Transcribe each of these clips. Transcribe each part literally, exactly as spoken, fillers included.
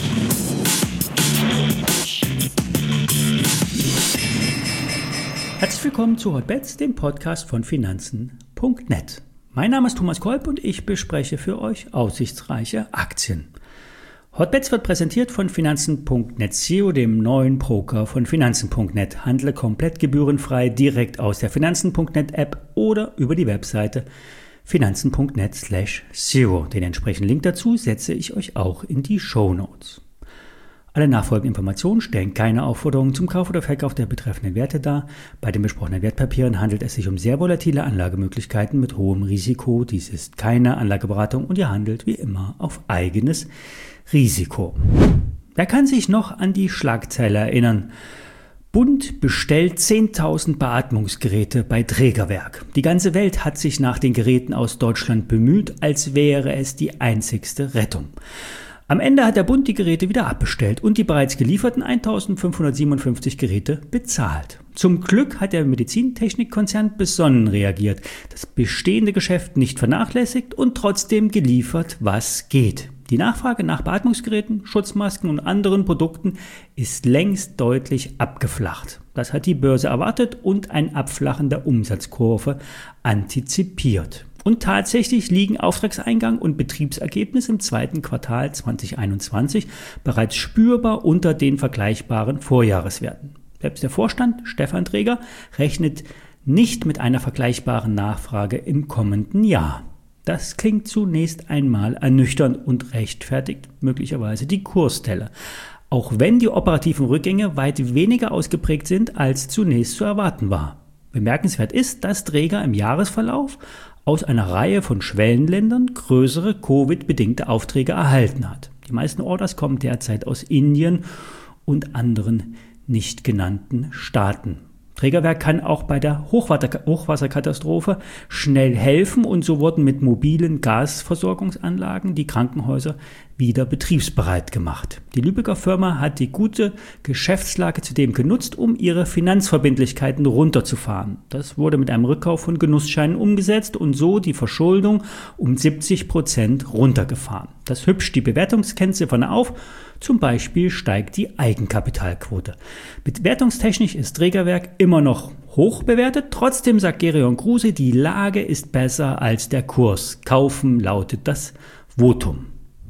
Herzlich willkommen zu Hotbets, dem Podcast von Finanzen punkt net. Mein Name ist Thomas Kolb und ich bespreche für euch aussichtsreiche Aktien. Hotbets wird präsentiert von Finanzen punkt net S E O, dem neuen Broker von Finanzen punkt net. Handle komplett gebührenfrei direkt aus der Finanzen punkt net App oder über die Webseite finanzen punkt net slash S E O. Den entsprechenden Link dazu setze ich euch auch in die Shownotes. Alle nachfolgenden Informationen stellen keine Aufforderungen zum Kauf oder Verkauf der betreffenden Werte dar. Bei den besprochenen Wertpapieren handelt es sich um sehr volatile Anlagemöglichkeiten mit hohem Risiko. Dies ist keine Anlageberatung und ihr handelt wie immer auf eigenes Risiko. Wer kann sich noch an die Schlagzeile erinnern? Bund bestellt zehntausend Beatmungsgeräte bei Drägerwerk. Die ganze Welt hat sich nach den Geräten aus Deutschland bemüht, als wäre es die einzigste Rettung. Am Ende hat der Bund die Geräte wieder abbestellt und die bereits gelieferten eintausendfünfhundertsiebenundfünfzig Geräte bezahlt. Zum Glück hat der Medizintechnikkonzern besonnen reagiert, das bestehende Geschäft nicht vernachlässigt und trotzdem geliefert, was geht. Die Nachfrage nach Beatmungsgeräten, Schutzmasken und anderen Produkten ist längst deutlich abgeflacht. Das hat die Börse erwartet und ein Abflachen der Umsatzkurve antizipiert. Und tatsächlich liegen Auftragseingang und Betriebsergebnis im zweiten Quartal zweitausendeinundzwanzig bereits spürbar unter den vergleichbaren Vorjahreswerten. Selbst der Vorstand, Stefan Träger, rechnet nicht mit einer vergleichbaren Nachfrage im kommenden Jahr. Das klingt zunächst einmal ernüchternd und rechtfertigt möglicherweise die Kursstelle, auch wenn die operativen Rückgänge weit weniger ausgeprägt sind, als zunächst zu erwarten war. Bemerkenswert ist, dass Träger im Jahresverlauf aus einer Reihe von Schwellenländern größere Covid-bedingte Aufträge erhalten hat. Die meisten Orders kommen derzeit aus Indien und anderen nicht genannten Staaten. Trägerwerk kann auch bei der Hochwasser- Hochwasserkatastrophe schnell helfen und so wurden mit mobilen Gasversorgungsanlagen die Krankenhäuser wieder betriebsbereit gemacht. Die Lübecker Firma hat die gute Geschäftslage zudem genutzt, um ihre Finanzverbindlichkeiten runterzufahren. Das wurde mit einem Rückkauf von Genussscheinen umgesetzt und so die Verschuldung um siebzig Prozent runtergefahren. Das hübscht die Bewertungskennziffern auf. Zum Beispiel steigt die Eigenkapitalquote. Bewertungstechnisch ist Trägerwerk immer noch hoch bewertet. Trotzdem sagt Gerion Kruse, die Lage ist besser als der Kurs. Kaufen lautet das Votum.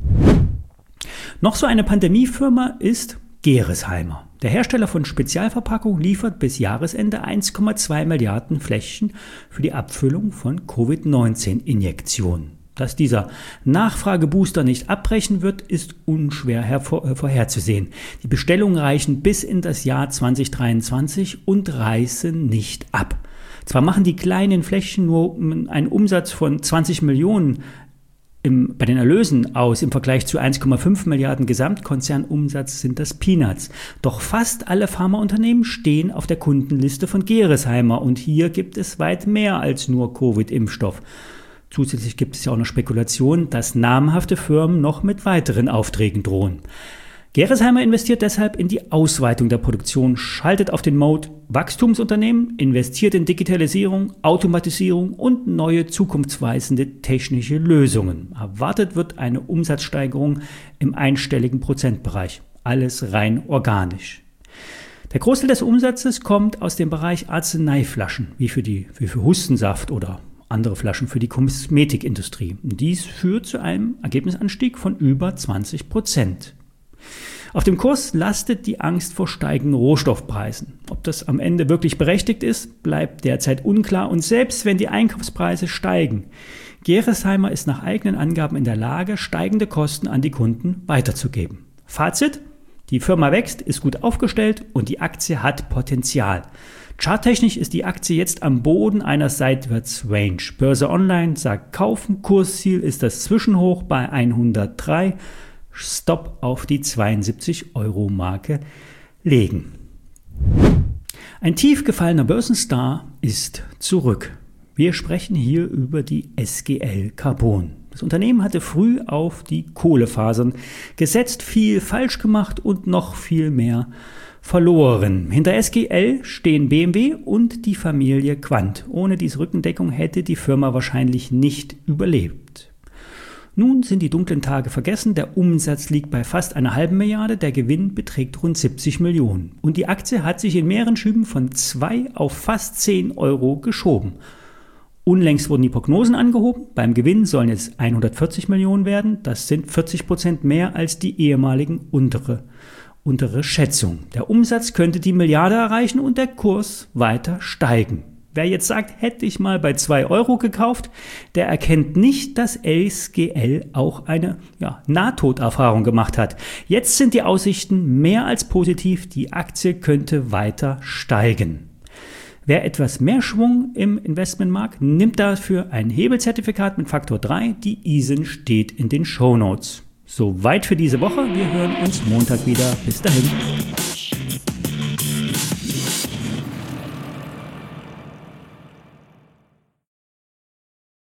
Noch so eine Pandemiefirma ist Gerresheimer. Der Hersteller von Spezialverpackungen liefert bis Jahresende eins Komma zwei Milliarden Fläschchen für die Abfüllung von Covid neunzehn Injektionen. Dass dieser Nachfragebooster nicht abbrechen wird, ist unschwer hervor, vorherzusehen. Die Bestellungen reichen bis in das Jahr zweitausenddreiundzwanzig und reißen nicht ab. Zwar machen die kleinen Fläschchen nur einen Umsatz von zwanzig Millionen im, bei den Erlösen aus, im Vergleich zu eins Komma fünf Milliarden Gesamtkonzernumsatz sind das Peanuts. Doch fast alle Pharmaunternehmen stehen auf der Kundenliste von Gerresheimer und hier gibt es weit mehr als nur Covid-Impfstoff. Zusätzlich gibt es ja auch noch Spekulationen, dass namhafte Firmen noch mit weiteren Aufträgen drohen. Gerresheimer investiert deshalb in die Ausweitung der Produktion, schaltet auf den Mode Wachstumsunternehmen, investiert in Digitalisierung, Automatisierung und neue zukunftsweisende technische Lösungen. Erwartet wird eine Umsatzsteigerung im einstelligen Prozentbereich. Alles rein organisch. Der Großteil des Umsatzes kommt aus dem Bereich Arzneiflaschen, wie für, die, wie für Hustensaft oder andere Flaschen für die Kosmetikindustrie. Dies führt zu einem Ergebnisanstieg von über zwanzig Prozent. Auf dem Kurs lastet die Angst vor steigenden Rohstoffpreisen. Ob das am Ende wirklich berechtigt ist, bleibt derzeit unklar und selbst wenn die Einkaufspreise steigen, Gerresheimer ist nach eigenen Angaben in der Lage, steigende Kosten an die Kunden weiterzugeben. Fazit: Die Firma wächst, ist gut aufgestellt und die Aktie hat Potenzial. Charttechnisch ist die Aktie jetzt am Boden einer Seitwärtsrange. Börse Online sagt kaufen, Kursziel ist das Zwischenhoch bei hundertdrei, Stop auf die zweiundsiebzig Euro Marke legen. Ein tief gefallener Börsenstar ist zurück. Wir sprechen hier über die S G L Carbon. Das Unternehmen hatte früh auf die Kohlefasern gesetzt, viel falsch gemacht und noch viel mehr verloren. Hinter S G L stehen B M W und die Familie Quandt. Ohne diese Rückendeckung hätte die Firma wahrscheinlich nicht überlebt. Nun sind die dunklen Tage vergessen, der Umsatz liegt bei fast einer halben Milliarde, der Gewinn beträgt rund siebzig Millionen. Und die Aktie hat sich in mehreren Schüben von zwei auf fast zehn Euro geschoben. Unlängst wurden die Prognosen angehoben, beim Gewinn sollen es hundertvierzig Millionen werden, das sind vierzig Prozent mehr als die ehemaligen untere, untere Schätzung. Der Umsatz könnte die Milliarde erreichen und der Kurs weiter steigen. Wer jetzt sagt, hätte ich mal bei zwei Euro gekauft, der erkennt nicht, dass S G L auch eine ja, Nahtoderfahrung gemacht hat. Jetzt sind die Aussichten mehr als positiv, die Aktie könnte weiter steigen. Wer etwas mehr Schwung im Investment mag, nimmt dafür ein Hebelzertifikat mit Faktor drei. Die I S I N steht in den Shownotes. Soweit für diese Woche. Wir hören uns Montag wieder. Bis dahin.